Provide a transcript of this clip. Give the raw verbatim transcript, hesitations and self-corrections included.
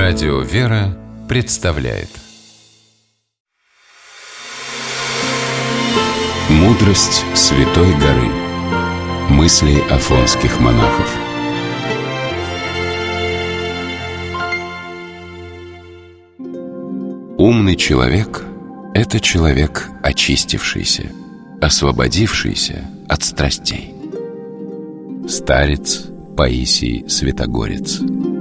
Радио «Вера» представляет «Мудрость Святой горы». Мысли афонских монахов. Умный человек – это человек очистившийся, освободившийся от страстей. Старец Паисий Святогорец.